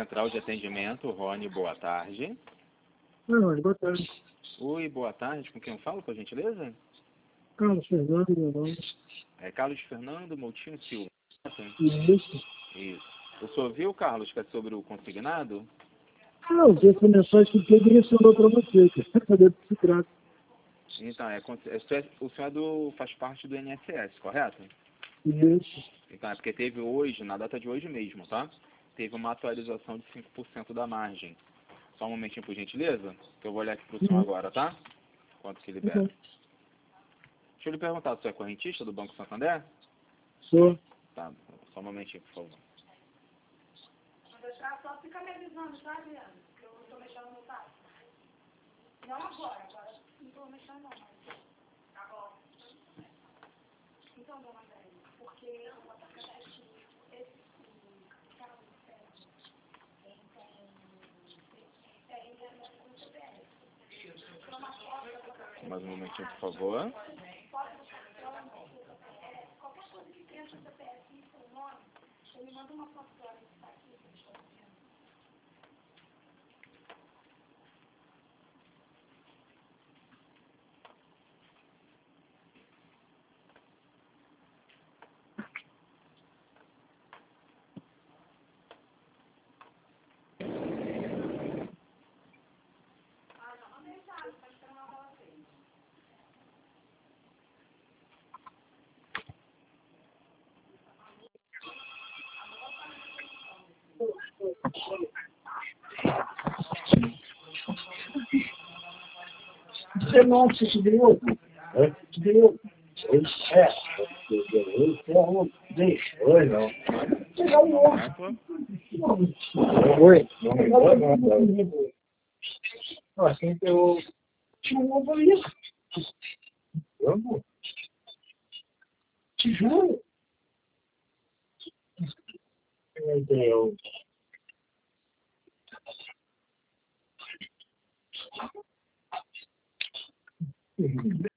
Central de Atendimento, Rony, boa tarde. Não, boa tarde. Oi, boa tarde. Com quem eu falo, por gentileza? Carlos Fernando, meu nome. É Carlos Fernando Moutinho Silva. Isso. Isso. O senhor viu, Carlos, que é sobre o consignado? Não, vi essa mensagem que direcionou para você, que é saber do que se trata. Então, o senhor faz parte do INSS, correto? Isso. Então, é porque teve hoje, na data de hoje mesmo, tá? Teve uma atualização de 5% da margem. Só um momentinho, por gentileza, que eu vou olhar aqui para o senhor agora, tá? Quanto que libera. Uhum. Deixa eu lhe perguntar, você é correntista do Banco Santander? Sou. Tá, só um momentinho, por favor. Só fica me avisando, tá, Adriano? Que eu tô mexendo no tato. Não agora não tô mexendo não, mas agora. Então, dona Andréia, porque eu vou estar esse carro do Sérgio, ele tem com CPF. Então, uma foto, Mais um momentinho, por favor. qualquer coisa que tenha seu CPF e seu nome, ele manda uma foto pra mim que tá aqui, que eu estou dizendo. Você não se deu. Se deu. Oi, não. Oi. Assim, eu tinha um ovo ali. Te juro. Meu Deus.